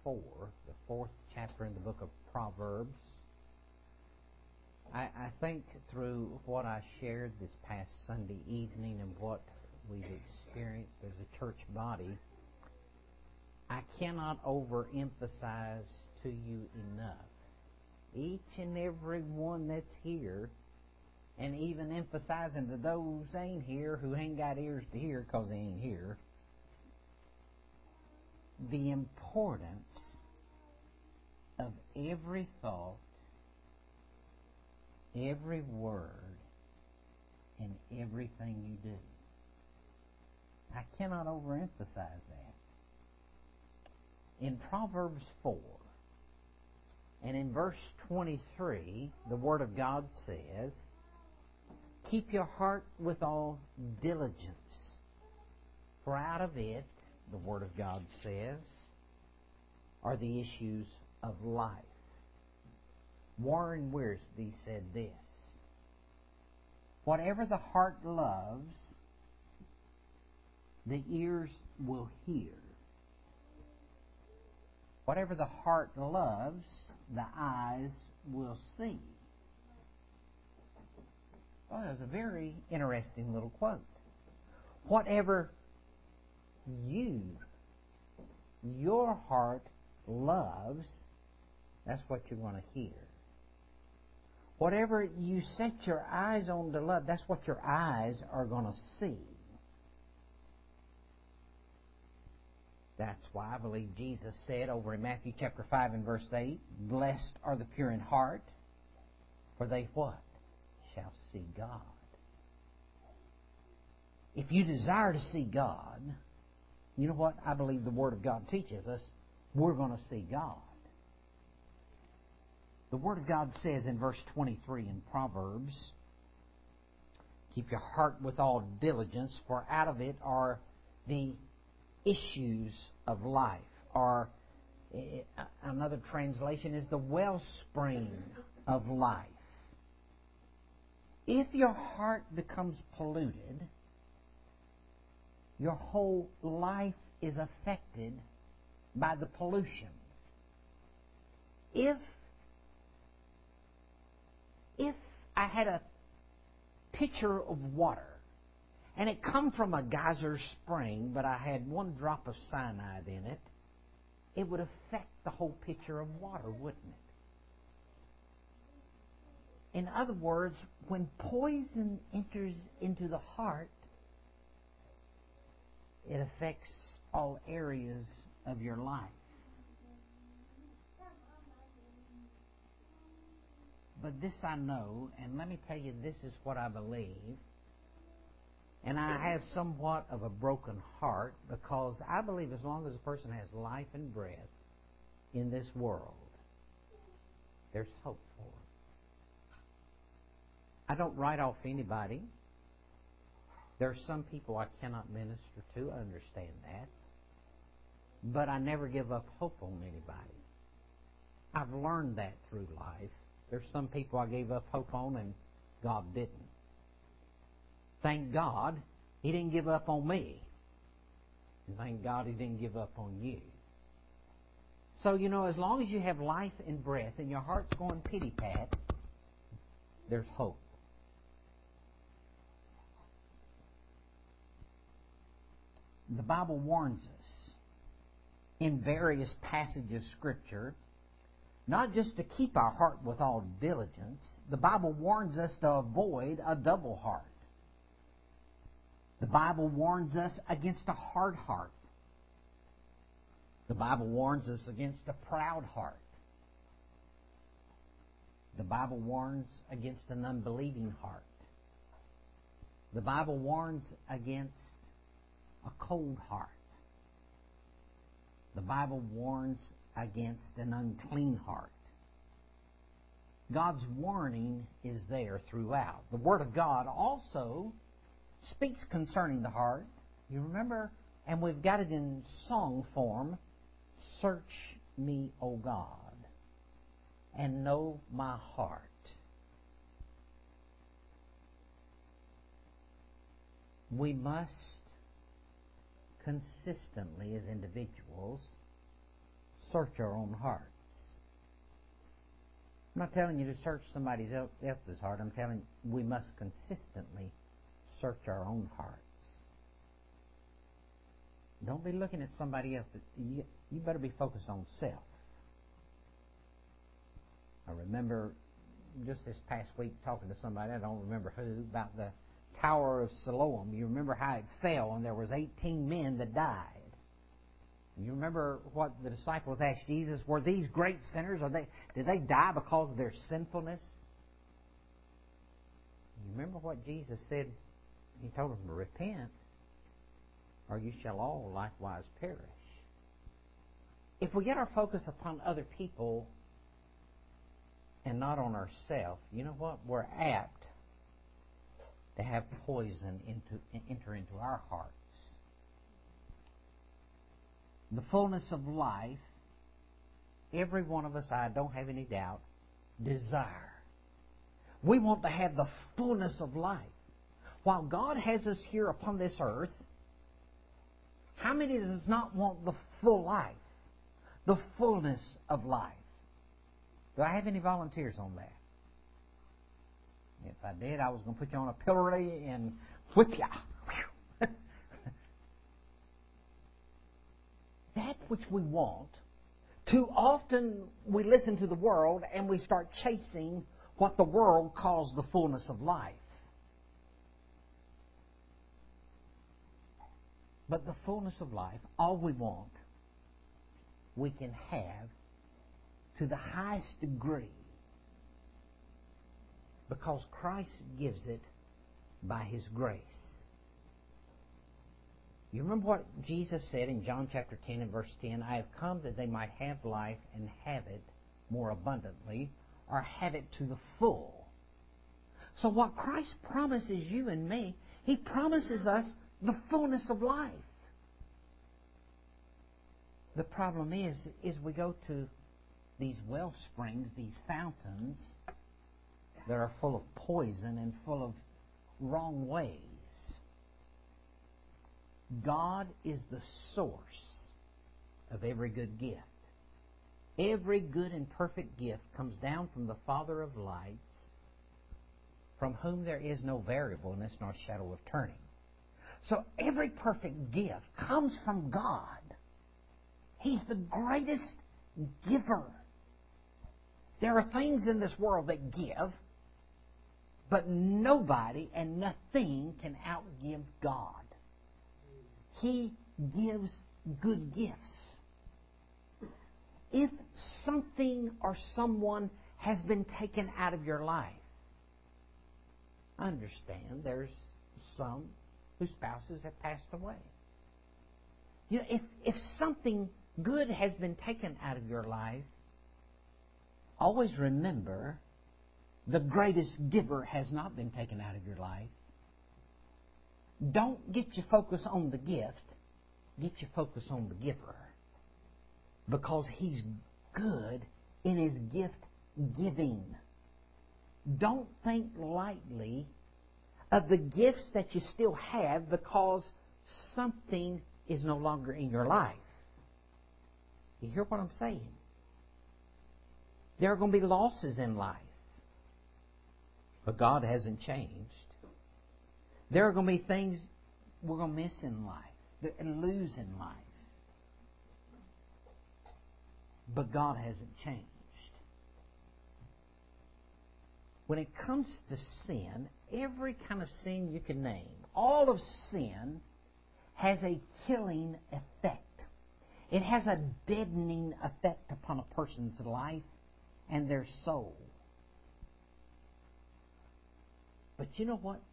4, the 4th chapter in the book of Proverbs. I think through what I shared this past Sunday evening and what we've experienced as a church body, I cannot overemphasize to you enough. Each and every one that's here, and even emphasizing to those ain't here who ain't got ears to hear because they ain't here, the importance of every thought, every word, and everything you do. I cannot overemphasize that. In Proverbs 4, and in verse 23, the Word of God says, "Keep your heart with all diligence, for out of it," the Word of God says, "are the issues of life." Warren Wiersbe said this, "Whatever the heart loves, the ears will hear. Whatever the heart loves, the eyes will see." Well, that was a very interesting little quote. Whatever your heart loves, that's what you're going to hear. Whatever you set your eyes on to love, that's what your eyes are going to see. That's why I believe Jesus said over in Matthew chapter 5 and verse 8, "Blessed are the pure in heart, for they" what? "Shall see God." If you desire to see God, you know what I believe the Word of God teaches us? We're going to see God. The Word of God says in verse 23 in Proverbs, "Keep your heart with all diligence, for out of it are the issues of life." Or another translation is the wellspring of life. If your heart becomes polluted, your whole life is affected by the pollution. If I had a pitcher of water and it come from a geyser spring, but I had one drop of cyanide in it, it would affect the whole pitcher of water, wouldn't it? In other words, when poison enters into the heart, it affects all areas of your life. But this I know, and let me tell you, this is what I believe. And I have somewhat of a broken heart because I believe as long as a person has life and breath in this world, there's hope for them. I don't write off anybody. There are some people I cannot minister to. I understand that. But I never give up hope on anybody. I've learned that through life. There's some people I gave up hope on and God didn't. Thank God He didn't give up on me. And thank God He didn't give up on you. So, as long as you have life and breath and your heart's going pity-pat, there's hope. The Bible warns us in various passages of Scripture not just to keep our heart with all diligence. The Bible warns us to avoid a double heart. The Bible warns us against a hard heart. The Bible warns us against a proud heart. The Bible warns against an unbelieving heart. The Bible warns against a cold heart. The Bible warns against an unclean heart. God's warning is there throughout. The Word of God also speaks concerning the heart. You remember, and we've got it in song form, "Search me, O God, and know my heart." We must consistently, as individuals, search our own hearts. I'm not telling you to search somebody else's heart. I'm telling you we must consistently search our own hearts. Don't be looking at somebody else. You better be focused on self. I remember just this past week talking to somebody, I don't remember who, about the Tower of Siloam. You remember how it fell and there was 18 men that died. You remember what the disciples asked Jesus, were these great sinners? Did they die because of their sinfulness? You remember what Jesus said? He told them to repent, or you shall all likewise perish. If we get our focus upon other people and not on ourselves, you know what? We're apt to have poison enter into our hearts. The fullness of life, every one of us, I don't have any doubt, desire. We want to have the fullness of life. While God has us here upon this earth, how many does not want the full life? The fullness of life? Do I have any volunteers on that? If I did, I was going to put you on a pillory and whip you. That which we want, too often we listen to the world and we start chasing what the world calls the fullness of life. But the fullness of life, all we want, we can have to the highest degree because Christ gives it by His grace. You remember what Jesus said in John chapter 10 and verse 10, I have come that they might have life and have it more abundantly, or have it to the full. So what Christ promises you and me, He promises us the fullness of life. The problem is we go to these well springs, these fountains that are full of poison and full of wrong ways. God is the source of every good gift. Every good and perfect gift comes down from the Father of lights, from whom there is no variableness nor shadow of turning. So every perfect gift comes from God. He's the greatest giver. There are things in this world that give, but nobody and nothing can outgive God. He gives good gifts. If something or someone has been taken out of your life, I understand there's some whose spouses have passed away. You know, if something good has been taken out of your life, always remember the greatest giver has not been taken out of your life. Don't get your focus on the gift. Get your focus on the giver. Because He's good in His gift giving. Don't think lightly of the gifts that you still have because something is no longer in your life. You hear what I'm saying? There are going to be losses in life. But God hasn't changed. There are going to be things we're going to miss in life and lose in life. But God hasn't changed. When it comes to sin, every kind of sin you can name, all of sin has a killing effect. It has a deadening effect upon a person's life and their soul. But you know what?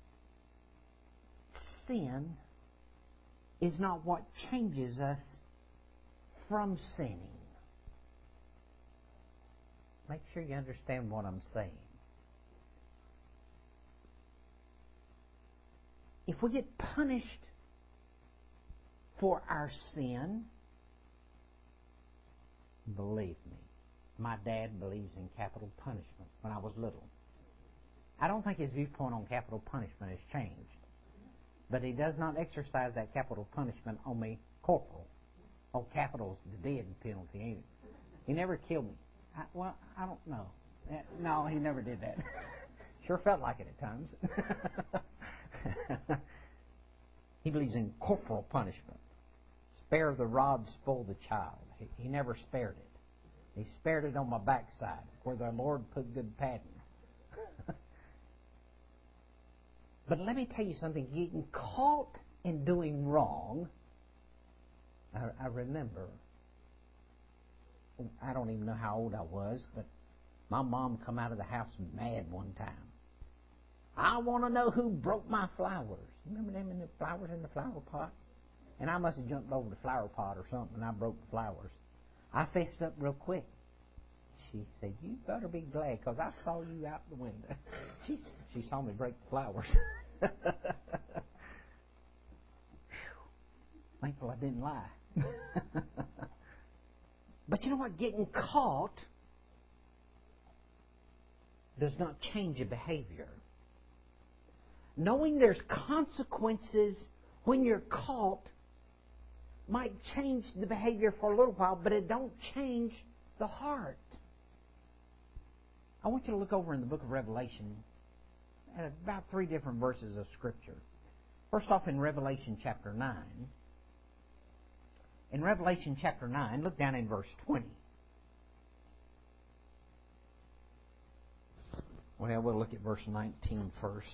Sin is not what changes us from sinning. Make sure you understand what I'm saying. If we get punished for our sin, believe me, my dad believes in capital punishment when I was little. I don't think his viewpoint on capital punishment has changed. But he does not exercise that capital punishment on me corporal. Oh, capital's the death penalty, ain't it? He never killed me. I don't know. No, he never did that. Sure felt like it at times. He believes in corporal punishment. Spare the rod, spoil the child. He never spared it. He spared it on my backside, where the Lord put good padding. But let me tell you something. Getting caught in doing wrong, I remember, I don't even know how old I was, but my mom come out of the house mad one time. I want to know who broke my flowers. Remember them in the flowers in the flower pot? And I must have jumped over the flower pot or something, and I broke the flowers. I fessed up real quick. She said, "You better be glad, because I saw you out the window." She saw me break the flowers. Thankful I didn't lie. But you know what? Getting caught does not change a behavior. Knowing there's consequences when you're caught might change the behavior for a little while, but it don't change the heart. I want you to look over in the book of Revelation at about 3 different verses of Scripture. First off, in Revelation chapter 9. In Revelation chapter 9, look down in verse 20. Well, we'll look at verse 19 first.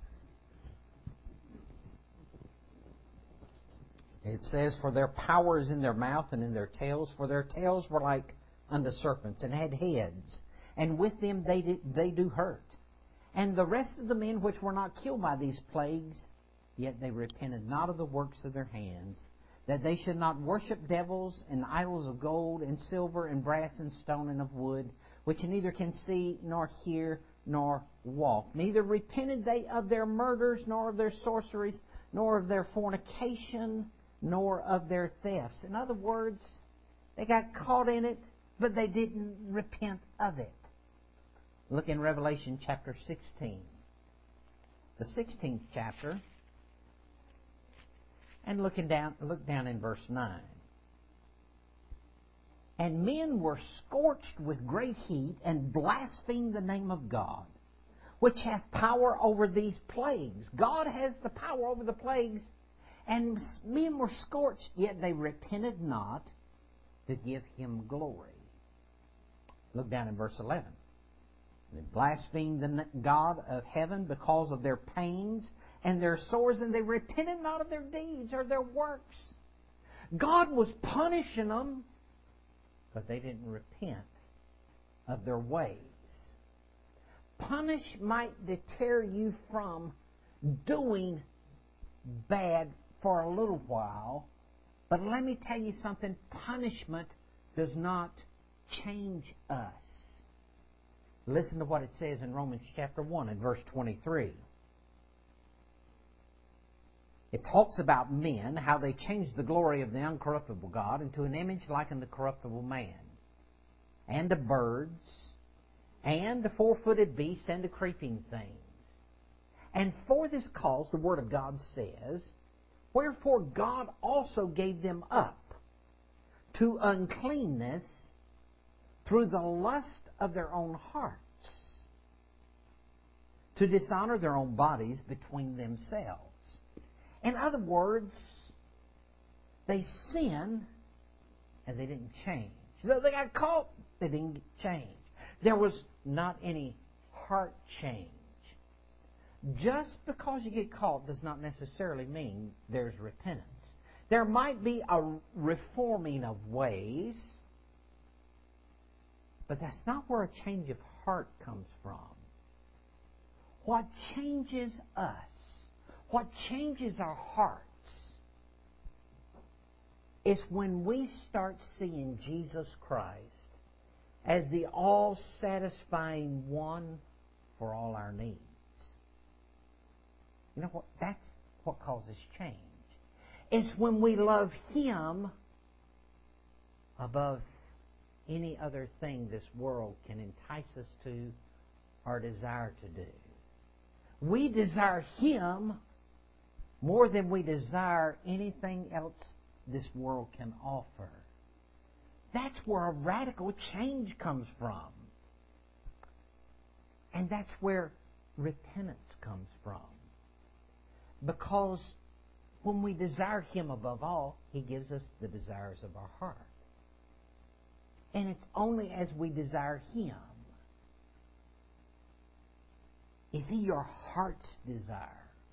It says, "For their power is in their mouth and in their tails, for their tails were like unto serpents, and had heads, and with them they do hurt. And the rest of the men which were not killed by these plagues, yet they repented not of the works of their hands, that they should not worship devils and idols of gold and silver and brass and stone and of wood, which neither can see nor hear nor walk. Neither repented they of their murders, nor of their sorceries, nor of their fornication, nor of their thefts." In other words, they got caught in it, but they didn't repent of it. Look in Revelation chapter 16. The 16th chapter. And look down in verse 9. "And men were scorched with great heat, and blasphemed the name of God, which hath power over these plagues." God has the power over the plagues. "And men were scorched, yet they repented not to give Him glory." Look down in verse 11. "They blasphemed the God of heaven because of their pains and their sores, and they repented not of their deeds or their works." God was punishing them, but they didn't repent of their ways. Punish might deter you from doing bad for a little while, but let me tell you something, punishment does not change us. Listen to what it says in Romans chapter 1 and verse 23. It talks about men, how they changed the glory of the uncorruptible God into an image like unto corruptible man, and to birds, and to four-footed beasts, and to creeping things. "And for this cause," the Word of God says, "wherefore God also gave them up to uncleanness through the lust of their own hearts, to dishonor their own bodies between themselves." In other words, they sinned and they didn't change. They got caught, they didn't change. There was not any heart change. Just because you get caught does not necessarily mean there's repentance. There might be a reforming of ways, but that's not where a change of heart comes from. What changes us, what changes our hearts, is when we start seeing Jesus Christ as the all-satisfying one for all our needs. You know what? That's what causes change. It's when we love Him above any other thing this world can entice us to or desire to do. We desire Him more than we desire anything else this world can offer. That's where a radical change comes from. And that's where repentance comes from. Because when we desire Him above all, He gives us the desires of our heart. And it's only as we desire Him. Is He your heart's desire?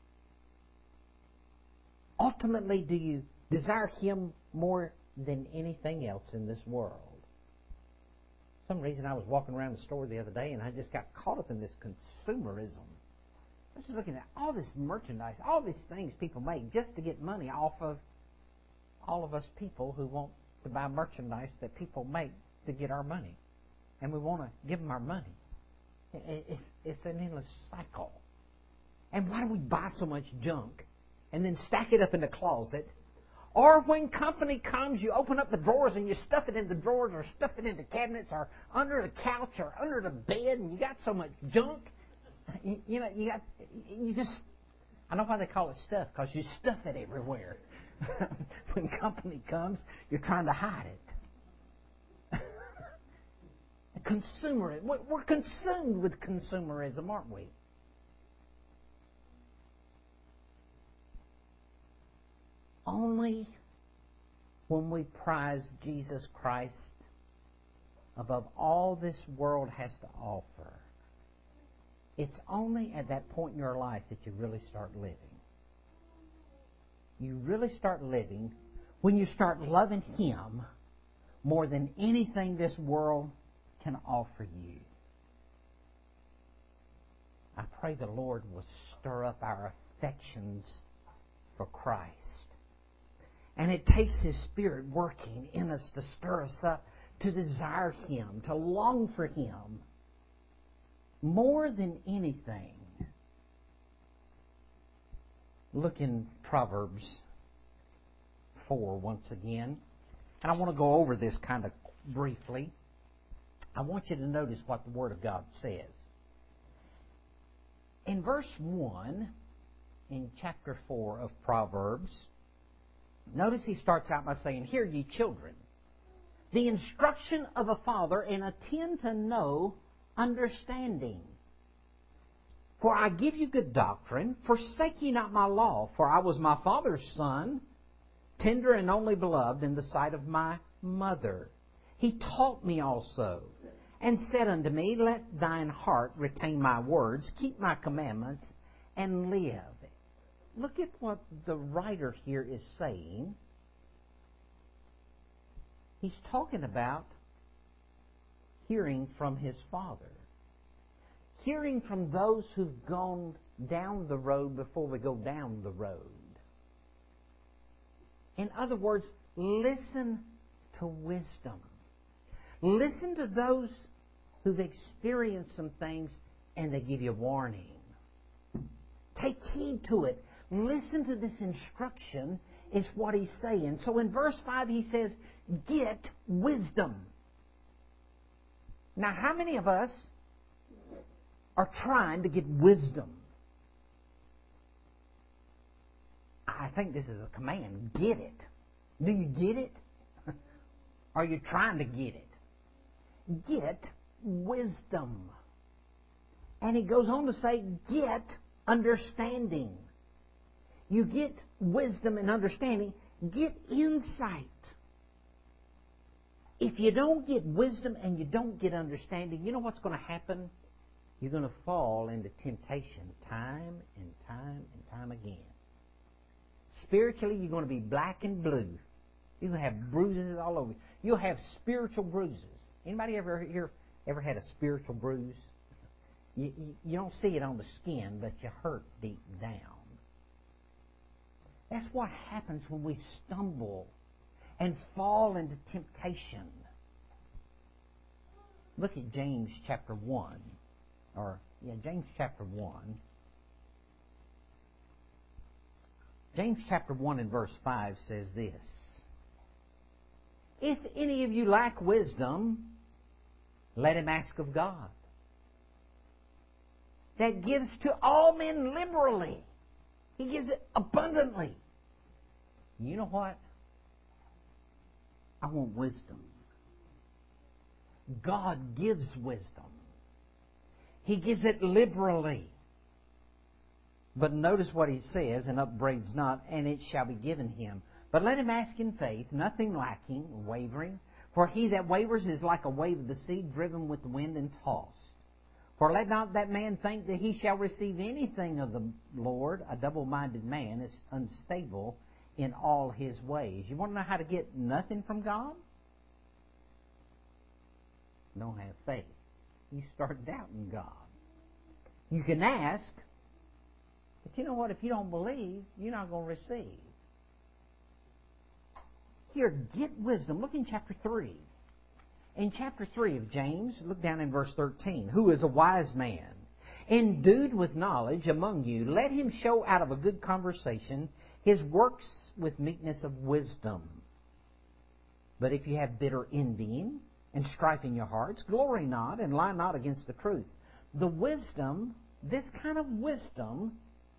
Ultimately, do you desire Him more than anything else in this world? For some reason, I was walking around the store the other day and I just got caught up in this consumerism. I was just looking at all this merchandise, all these things people make just to get money off of all of us people who want to buy merchandise that people make to get our money. And we want to give them our money. It's an endless cycle. And why do we buy so much junk and then stack it up in the closet? Or when company comes, you open up the drawers and you stuff it in the drawers or stuff it in the cabinets or under the couch or under the bed, and you got so much junk. I know why they call it stuff, because you stuff it everywhere. When company comes, you're trying to hide it. Consumerism. We're consumed with consumerism, aren't we? Only when we prize Jesus Christ above all this world has to offer, it's only at that point in your life that you really start living. You really start living when you start loving Him more than anything this world can offer you. I pray the Lord will stir up our affections for Christ. And it takes His Spirit working in us to stir us up, to desire Him, to long for Him more than anything. Look in Proverbs 4 once again. And I want to go over this kind of briefly. I want you to notice what the Word of God says. In verse 1, in chapter 4 of Proverbs, notice he starts out by saying, "Hear ye children, the instruction of a father, and attend to know understanding. For I give you good doctrine, forsake ye not my law. For I was my father's son, tender and only beloved in the sight of my mother. He taught me also, and said unto me, Let thine heart retain my words, keep my commandments, and live." Look at what the writer here is saying. He's talking about hearing from his Father. Hearing from those who've gone down the road before we go down the road. In other words, listen to wisdom. Listen to those who've experienced some things and they give you warning. Take heed to it. Listen to this instruction is what he's saying. So in verse 5 he says, get wisdom. Now how many of us are trying to get wisdom? I think this is a command. Get it. Do you get it? Are you trying to get it? Get wisdom. And he goes on to say, get understanding. You get wisdom and understanding. Get insight. If you don't get wisdom and you don't get understanding, you know what's going to happen? You're going to fall into temptation time and time and time again. Spiritually, you're going to be black and blue. You're going to have bruises all over you. You'll have spiritual bruises. Anybody ever had a spiritual bruise? You don't see it on the skin, but you hurt deep down. That's what happens when we stumble and fall into temptation. Look at James chapter 1. James chapter 1. James chapter 1 and verse 5 says this. If any of you lack wisdom, let him ask of God, that gives to all men liberally. He gives it abundantly. You know what? I want wisdom. God gives wisdom. He gives it liberally. But notice what He says, and upbraids not, and it shall be given him. But let him ask in faith, nothing lacking, wavering. For he that wavers is like a wave of the sea, driven with the wind and tossed. For let not that man think that he shall receive anything of the Lord. A double-minded man is unstable in all his ways. You want to know how to get nothing from God? Don't have faith. You start doubting God. You can ask, but you know what? If you don't believe, you're not going to receive. Here, get wisdom. Look in chapter 3. In chapter 3 of James, look down in verse 13. Who is a wise man, endued with knowledge among you? Let him show out of a good conversation his works with meekness of wisdom. But if you have bitter envying and strife in your hearts, glory not and lie not against the truth. The wisdom, this kind of wisdom,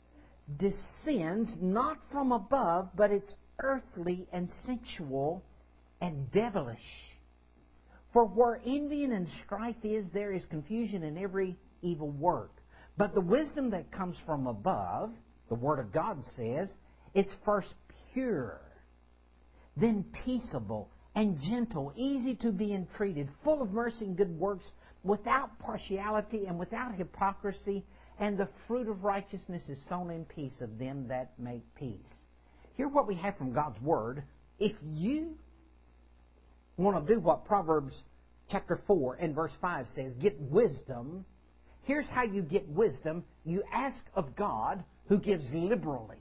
descends not from above, but it's earthly and sensual and devilish. For where envying and strife is, there is confusion in every evil work. But the wisdom that comes from above, the Word of God says, it's first pure, then peaceable and gentle, easy to be entreated, full of mercy and good works, without partiality and without hypocrisy, and the fruit of righteousness is sown in peace of them that make peace. Here's what we have from God's Word. If you want to do what Proverbs chapter 4 and verse 5 says, get wisdom, here's how you get wisdom. You ask of God, who gives liberally.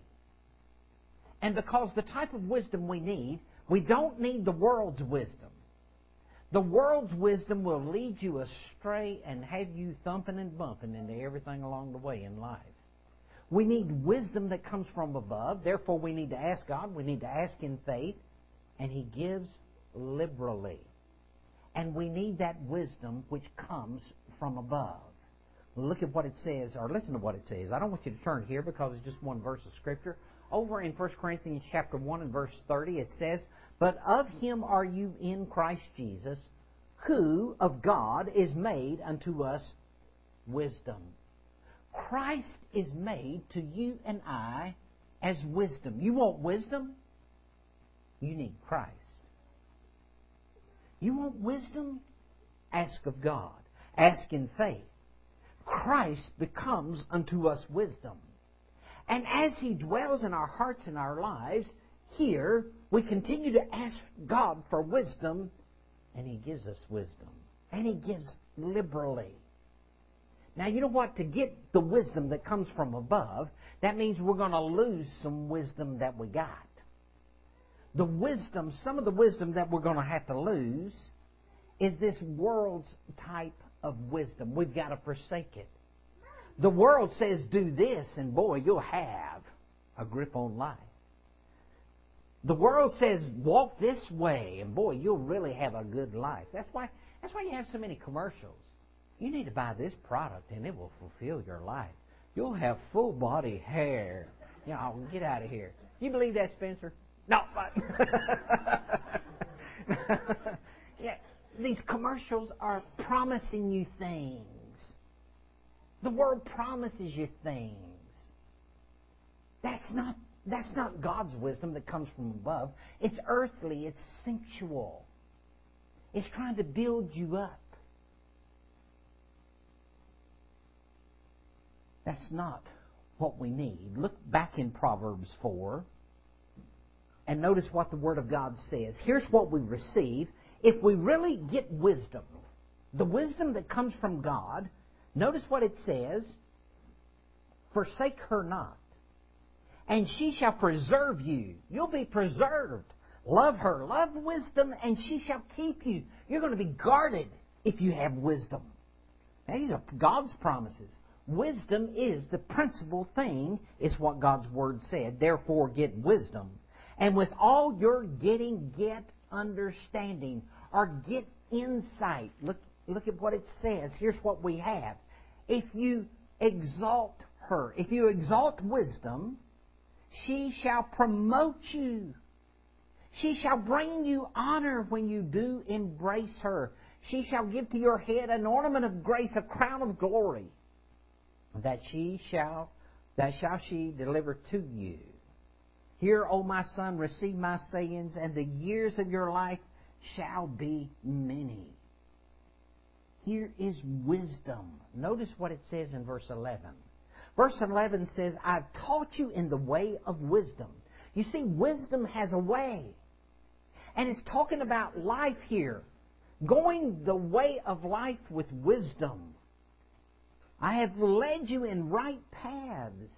And because the type of wisdom we need, we don't need the world's wisdom. The world's wisdom will lead you astray and have you thumping and bumping into everything along the way in life. We need wisdom that comes from above. Therefore, we need to ask God. We need to ask in faith. And He gives liberally. And we need that wisdom which comes from above. Look at what it says, or listen to what it says. I don't want you to turn here because it's just one verse of Scripture. Over in 1 Corinthians chapter 1 and verse 30, it says, But of Him are you in Christ Jesus, who of God is made unto us wisdom. Christ is made to you and I as wisdom. You want wisdom? You need Christ. You want wisdom? Ask of God. Ask in faith. Christ becomes unto us wisdom. And as He dwells in our hearts and our lives, here we continue to ask God for wisdom, and He gives us wisdom. And He gives liberally. Now, you know what? To get the wisdom that comes from above, that means we're going to lose some wisdom that we got. The wisdom, some of the wisdom that we're going to have to lose is this world's type of wisdom. We've got to forsake it. The world says, do this, and boy, you'll have a grip on life. The world says, walk this way, and boy, you'll really have a good life. That's why you have so many commercials. You need to buy this product, and it will fulfill your life. You'll have full body hair. You know, get out of here. You believe that, Spencer? No. Yeah, these commercials are promising you things. The world promises you things. That's not God's wisdom that comes from above. It's earthly. It's sensual. It's trying to build you up. That's not what we need. Look back in Proverbs 4 and notice what the Word of God says. Here's what we receive. If we really get wisdom, the wisdom that comes from God, notice what it says. Forsake her not, and she shall preserve you. You'll be preserved. Love her. Love wisdom, and she shall keep you. You're going to be guarded if you have wisdom. Now, these are God's promises. Wisdom is the principal thing, is what God's Word said. Therefore, get wisdom. And with all your getting, get understanding, or get insight. Look at what it says. Here's what we have. If you exalt her, if you exalt wisdom, she shall promote you. She shall bring you honor when you do embrace her. She shall give to your head an ornament of grace, a crown of glory. That shall she deliver to you. Hear, O my son, receive my sayings, and the years of your life shall be many. Here is wisdom. Notice what it says in verse 11. Verse 11 says, I've taught you in the way of wisdom. You see, wisdom has a way. And it's talking about life here. Going the way of life with wisdom. I have led you in right paths.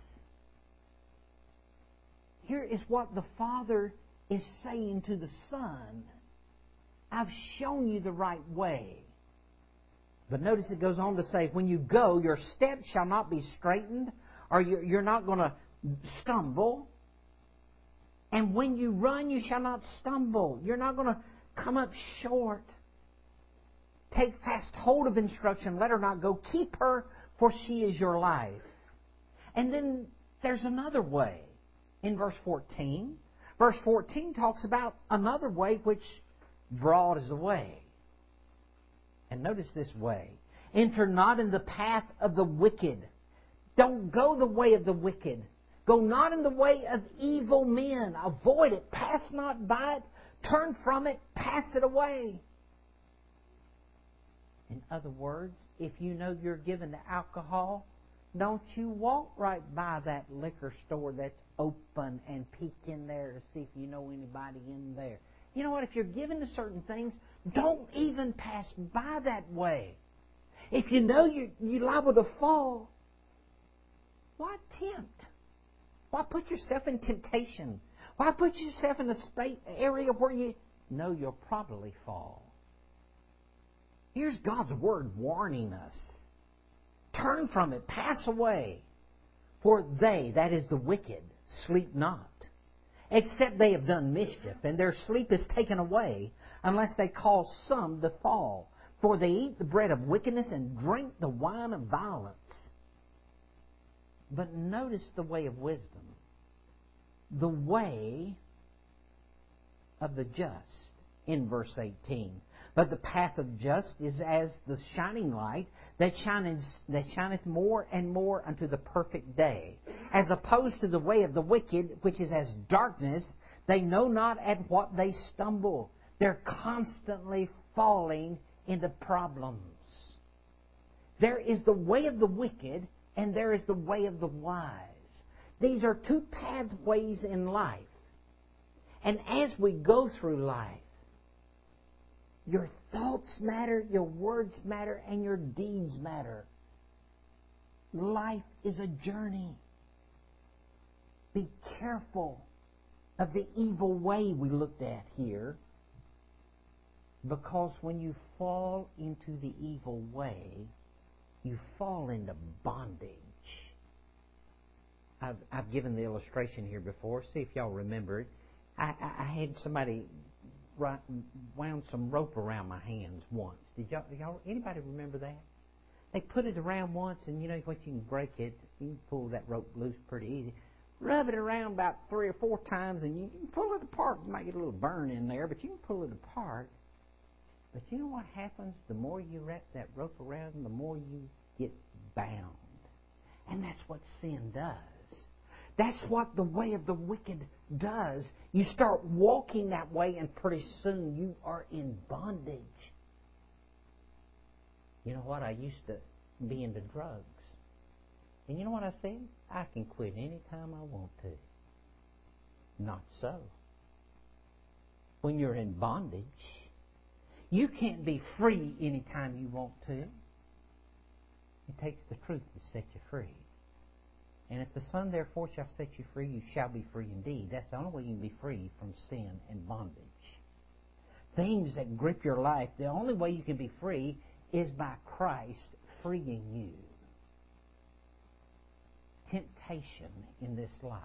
Here is what the Father is saying to the Son. I've shown you the right way. But notice it goes on to say, when you go, your steps shall not be straightened, or you're not going to stumble. And when you run, you shall not stumble. You're not going to come up short. Take fast hold of instruction. Let her not go. Keep her, for she is your life. And then there's another way in verse 14. Verse 14 talks about another way, which broad is the way. And notice this way. Enter not in the path of the wicked. Don't go the way of the wicked. Go not in the way of evil men. Avoid it. Pass not by it. Turn from it. Pass it away. In other words, if you know you're given to alcohol, don't you walk right by that liquor store that's open and peek in there to see if you know anybody in there. You know what? If you're given to certain things, don't even pass by that way. If you know you're liable to fall, why tempt? Why put yourself in temptation? Why put yourself in a area where you know you'll probably fall? Here's God's Word warning us. Turn from it, pass away. For they, that is the wicked, sleep not, except they have done mischief, and their sleep is taken away, unless they cause some to fall. For they eat the bread of wickedness and drink the wine of violence. But notice the way of wisdom. The way of the just in verse 18. But the path of just is as the shining light that shineth more and more unto the perfect day, as opposed to the way of the wicked, which is as darkness. They know not at what they stumble. They're constantly falling into problems. There is the way of the wicked, and there is the way of the wise. These are two pathways in life. And as we go through life, your thoughts matter, your words matter, and your deeds matter. Life is a journey. Be careful of the evil way we looked at here, because when you fall into the evil way, you fall into bondage. I've given the illustration here before. See if y'all remember it. I had somebody wound some rope around my hands once. Did y'all anybody remember that? They put it around once, and you know what, you can break it. You can pull that rope loose pretty easy. Rub it around about 3 or 4 times, and you can pull it apart. You might get a little burn in there, but you can pull it apart. But you know what happens? The more you wrap that rope around, the more you get bound. And that's what sin does. That's what the way of the wicked does. You start walking that way, and pretty soon you are in bondage. You know what? I used to be into drugs. And you know what I said? I can quit any time I want to. Not so. When you're in bondage, you can't be free any time you want to. It takes the truth to set you free. And if the Son therefore shall set you free, you shall be free indeed. That's the only way you can be free from sin and bondage. Things that grip your life, the only way you can be free is by Christ freeing you. Temptation in this life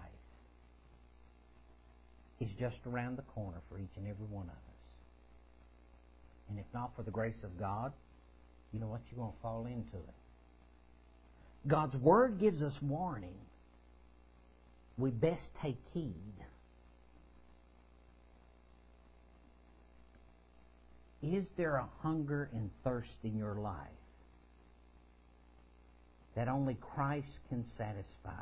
is just around the corner for each and every one of us. And if not for the grace of God, you know what? You're going to fall into it. God's Word gives us warning. We best take heed. Is there a hunger and thirst in your life that only Christ can satisfy?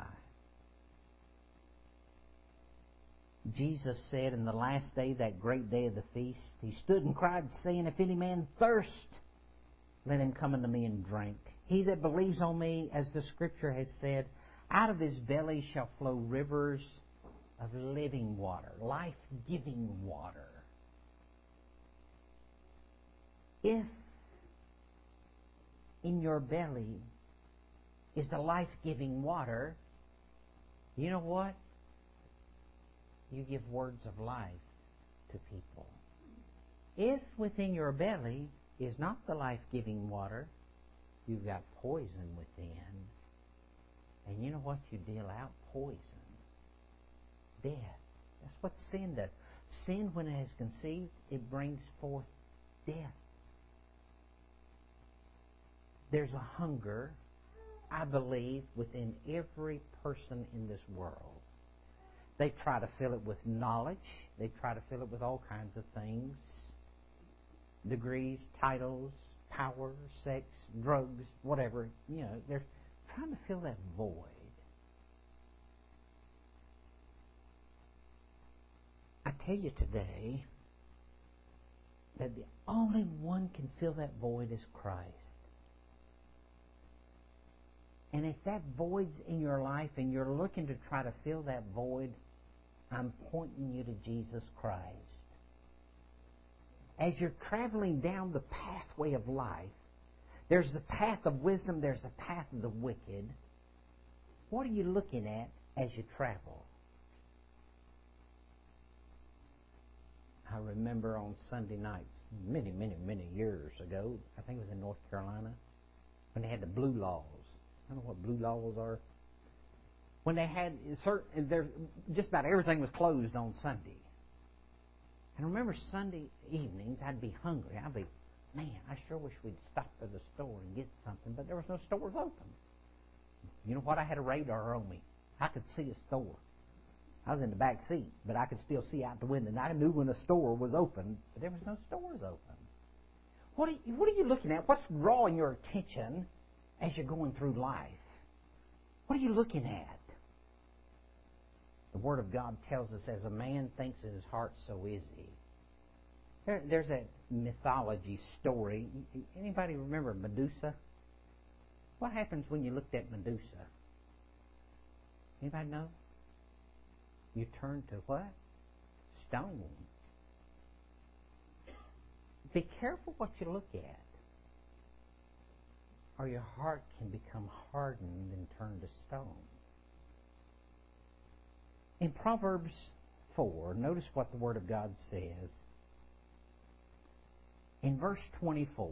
Jesus said in the last day, that great day of the feast, He stood and cried, saying, If any man thirst, let him come unto me and drink. He that believes on me, as the Scripture has said, out of his belly shall flow rivers of living water, life-giving water. If in your belly is the life-giving water, you know what? You give words of life to people. If within your belly is not the life-giving water, you've got poison within. And you know what? You deal out poison. Death. That's what sin does. Sin, when it has conceived, it brings forth death. There's a hunger, I believe, within every person in this world. They try to fill it with knowledge. They try to fill it with all kinds of things. Degrees, titles, power, sex, drugs, whatever. You know, they're trying to fill that void. I tell you today that the only one can fill that void is Christ. And if that void's in your life and you're looking to try to fill that void, I'm pointing you to Jesus Christ. As you're traveling down the pathway of life, there's the path of wisdom, there's the path of the wicked. What are you looking at as you travel? I remember on Sunday nights, many years ago, I think it was in North Carolina, when they had the blue laws. I don't know what blue laws are. When they had just about everything was closed on Sunday. And I remember Sunday evenings, I'd be hungry. I'd be, man, I sure wish we'd stop at the store and get something, but there was no stores open. You know what? I had a radar on me. I could see a store. I was in the back seat, but I could still see out the window. And I knew when a store was open, but there was no stores open. What are you looking at? What's drawing your attention as you're going through life? What are you looking at? The Word of God tells us, as a man thinks in his heart, so is he. There's that mythology story. Anybody remember Medusa? What happens when you looked at Medusa? Anybody know? You turn to what? Stone. Be careful what you look at, or your heart can become hardened and turn to stone. In Proverbs 4, notice what the Word of God says. In verse 24,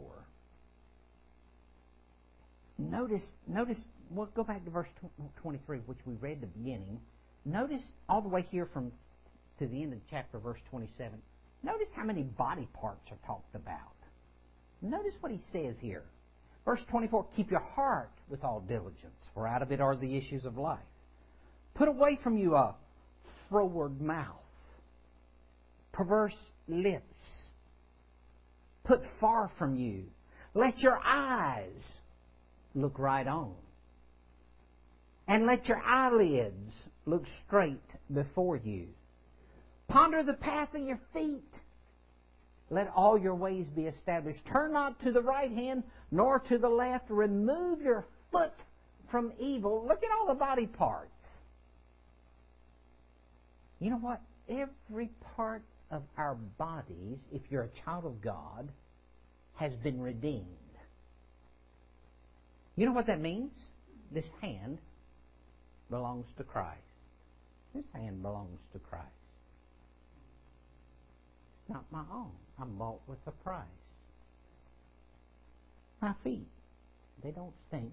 notice, we'll go back to verse 23, which we read at the beginning. Notice all the way here to the end of the chapter, verse 27. Notice how many body parts are talked about. Notice what he says here. Verse 24, keep your heart with all diligence, for out of it are the issues of life. Put away from you a froward mouth, perverse lips. Put far from you. Let your eyes look right on. And let your eyelids look straight before you. Ponder the path of your feet. Let all your ways be established. Turn not to the right hand, nor to the left. Remove your foot from evil. Look at all the body parts. You know what? Every part of our bodies, if you're a child of God, has been redeemed. You know what that means? This hand belongs to Christ. This hand belongs to Christ. It's not my own. I'm bought with a price. My feet, they don't stink.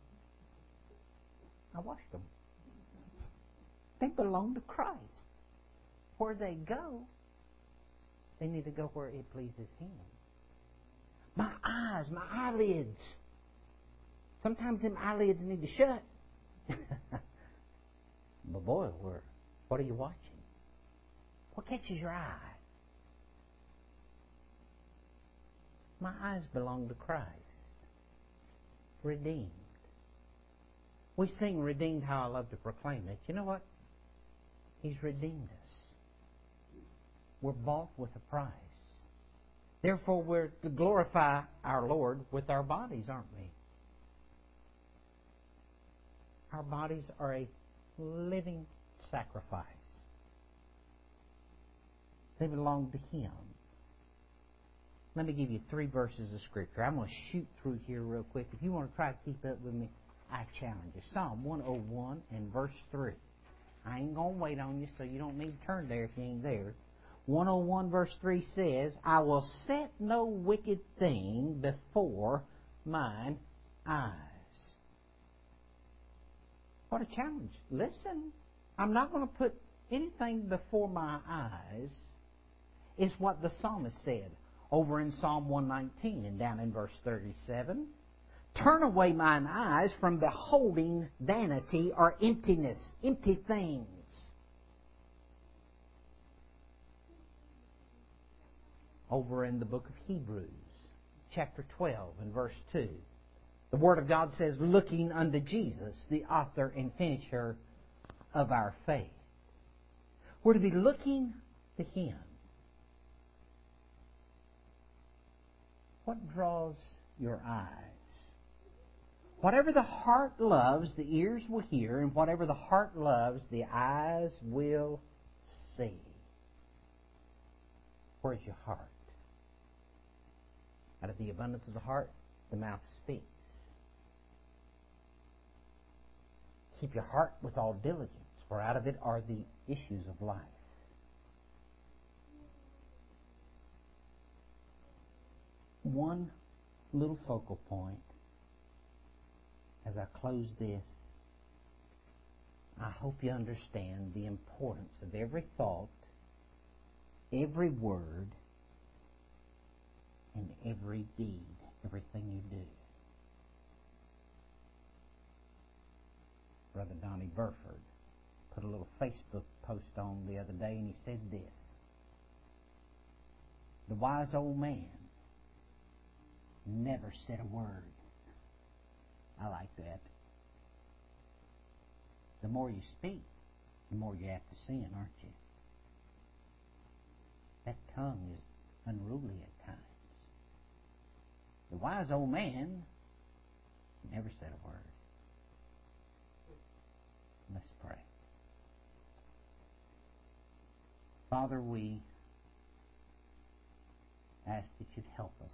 I washed them. They belong to Christ. Where they go, they need to go where it pleases Him. My eyes, my eyelids. Sometimes them eyelids need to shut. But boy, what are you watching? What catches your eye? My eyes belong to Christ. Redeemed. We sing Redeemed, how I love to proclaim it. You know what? He's redeemed us. We're bought with a price. Therefore, we're to glorify our Lord with our bodies, aren't we? Our bodies are a living sacrifice. They belong to Him. Let me give you 3 verses of Scripture. I'm going to shoot through here real quick. If you want to try to keep up with me, I challenge you. Psalm 101 and verse 3. I ain't going to wait on you, so you don't need to turn there if you ain't there. 101 verse 3 says, I will set no wicked thing before mine eyes. What a challenge. Listen, I'm not going to put anything before my eyes, is what the psalmist said over in Psalm 119 and down in verse 37. Turn away mine eyes from beholding vanity or emptiness, empty things. Over in the book of Hebrews, chapter 12 and verse 2. The Word of God says, looking unto Jesus, the author and finisher of our faith. We're to be looking to Him. What draws your eyes? Whatever the heart loves, the ears will hear, and whatever the heart loves, the eyes will see. Where's your heart? Out of the abundance of the heart, the mouth speaks. Keep your heart with all diligence, for out of it are the issues of life. One little focal point as I close this. I hope you understand the importance of every thought, every word, and every deed, everything you do. Brother Donnie Burford put a little Facebook post on the other day, and he said this: the wise old man never said a word. I like that. The more you speak, the more you have to sin, aren't you? That tongue is unruly at times. The wise old man never said a word. Let's pray. Father, we ask that you'd help us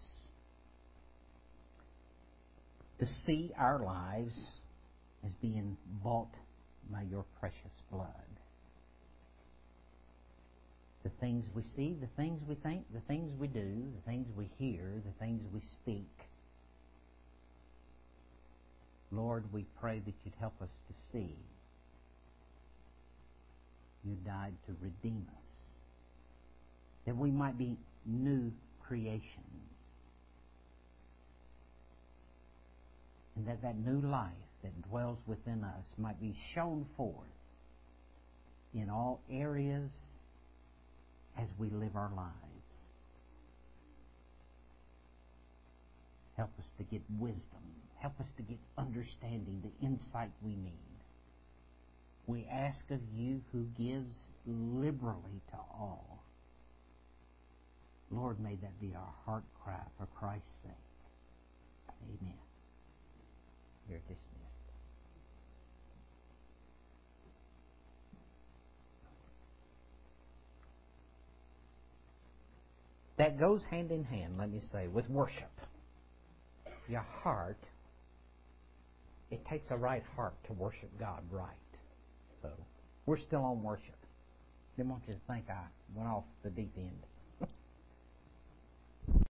to see our lives as being bought by your precious blood. The things we see, the things we think, the things we do, the things we hear, the things we speak. Lord, we pray that you'd help us to see you died to redeem us, that we might be new creations, and that that new life that dwells within us might be shown forth in all areas as we live our lives. Help us to get wisdom. Help us to get understanding, the insight we need. We ask of you, who gives liberally to all. Lord, may that be our heart cry for Christ's sake. Amen. You're dismissed. That goes hand in hand, let me say, with worship. Your heart, it takes a right heart to worship God right. So, we're still on worship. Didn't want you to think I went off the deep end.